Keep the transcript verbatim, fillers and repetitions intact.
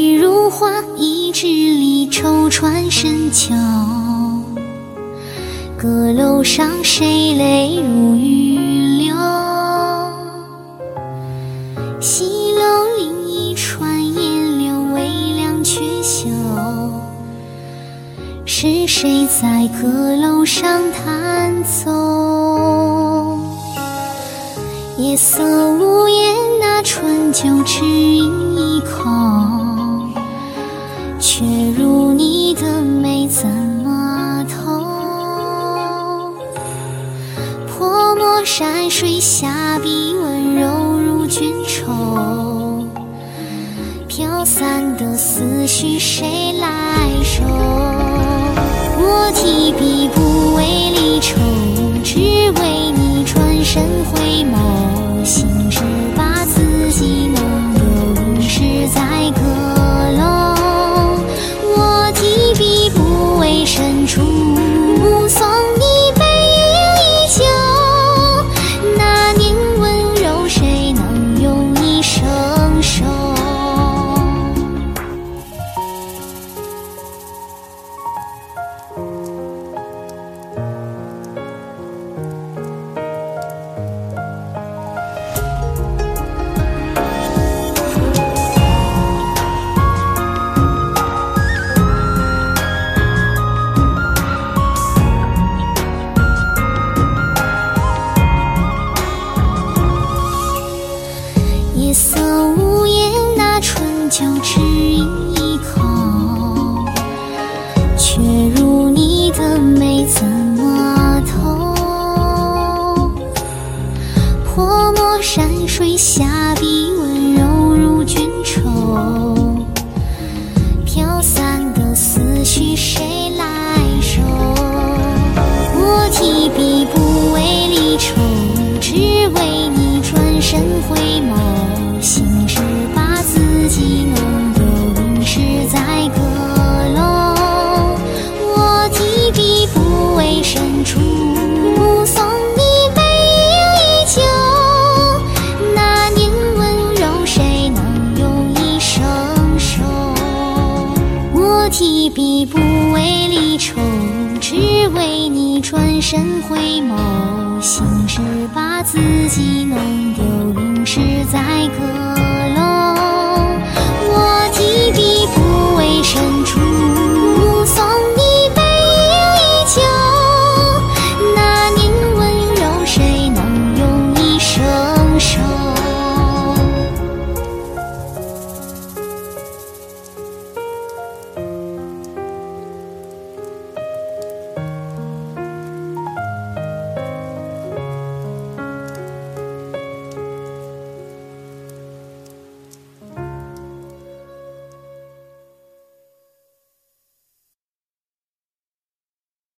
你如花，一支离愁穿深桥。阁楼上谁泪如雨流？西楼另一川烟柳，微凉却晓。是谁在阁楼上弹奏？夜色无言，那春酒只饮一口，却如你的美怎么透？泼墨山水下笔，温柔如卷绸。飘散的思绪谁来收？我提笔不为离愁，只为你转身回眸。心事把自己弄丢，淋湿在阁楼。我提笔不为深处，送你背影依旧。那年温柔谁能用一生守？夜色无言，那春酒只饮一口，却如你的美怎么透？泼墨山水下笔，温柔如卷绸。飘散的思绪谁来收？我提笔不为离愁，只为你转身回眸。心事把自己弄丢，淋湿在阁楼。我提笔不为深处，送你背影依旧。那年温柔谁能用一生守？我提笔不为离愁，只为你转身回眸。心事把自己弄丢，淋湿在阁楼。